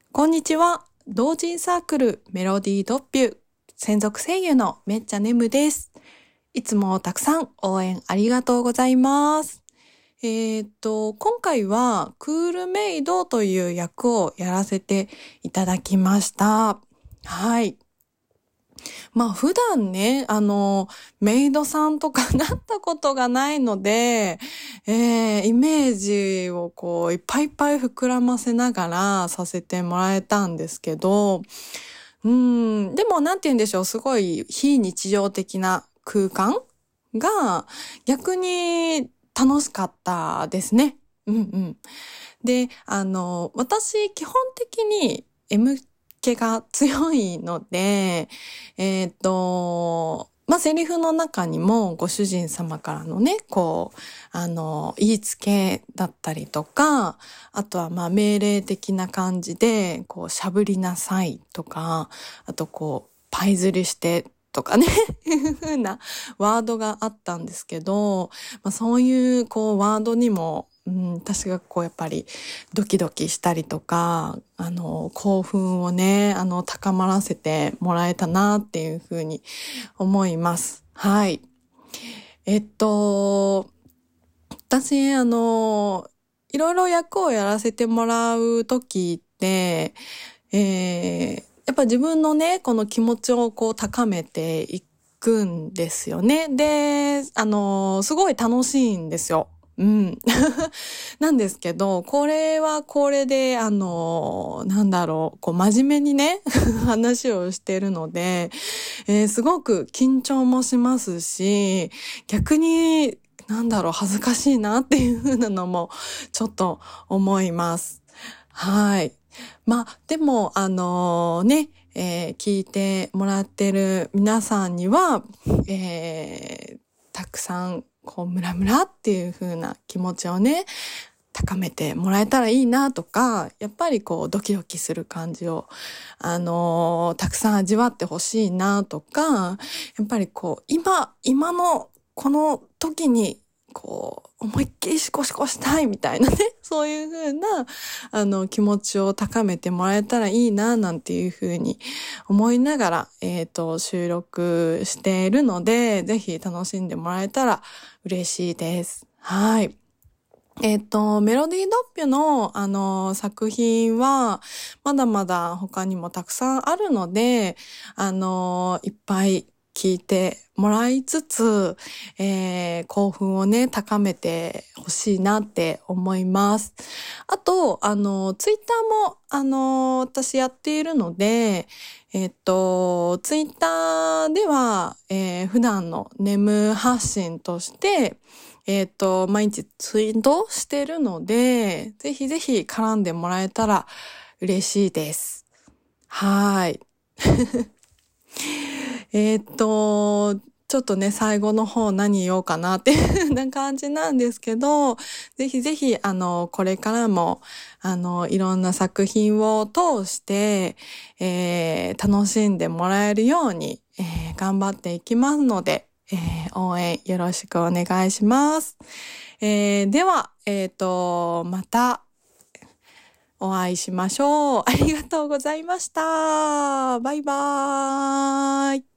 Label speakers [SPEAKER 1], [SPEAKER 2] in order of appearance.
[SPEAKER 1] こんにちは。同人サークルメロディードッピュ専属声優のめっちゃねむです。いつもたくさん応援ありがとうございます。今回はクールメイドという役をやらせていただきました。はい。普段ね、メイドさんとかなったことがないので、イメージをいっぱいいっぱい膨らませながらさせてもらえたんですけど、でもなんて言うんでしょう、すごい非日常的な空間が逆に楽しかったですね。で、私基本的に M 気が強いので、セリフの中にもご主人様からのね、言いつけだったりとか、あとは命令的な感じで、しゃぶりなさいとか、あとパイズリしてとかね、いう風なワードがあったんですけど、そういうワードにも、私がやっぱりドキドキしたりとか、興奮をね、高まらせてもらえたなっていうふうに思います。はい。私、いろいろ役をやらせてもらうときって、やっぱ自分のね、この気持ちを高めていくんですよね。で、すごい楽しいんですよ。なんですけど、これはこれで、真面目にね、話をしているので、すごく緊張もしますし、逆に、恥ずかしいなっていう風なのも、ちょっと思います。はい。でも、聞いてもらってる皆さんには、たくさん、ムラムラっていう風な気持ちをね、高めてもらえたらいいなとか、やっぱりドキドキする感じを、たくさん味わってほしいなとか、やっぱり今のこの時に、思いっきりシコシコしたいみたいなね、そういう風な、気持ちを高めてもらえたらいいな、なんていう風に思いながら、収録しているので、ぜひ楽しんでもらえたら嬉しいです。はい。メロディードッピュの、作品は、まだまだ他にもたくさんあるので、いっぱい聞いてもらいつつ、興奮をね、高めてほしいなって思います。あと、ツイッターも、私やっているので、ツイッターでは、普段のネム発信として、毎日ツイートしてるので、ぜひぜひ絡んでもらえたら嬉しいです。はい。ちょっとね、最後の方何言おうかなっていうな感じなんですけど、ぜひぜひ、これからも、いろんな作品を通して、楽しんでもらえるように、頑張っていきますので、応援よろしくお願いします。では、またお会いしましょう。ありがとうございました。バイバーイ。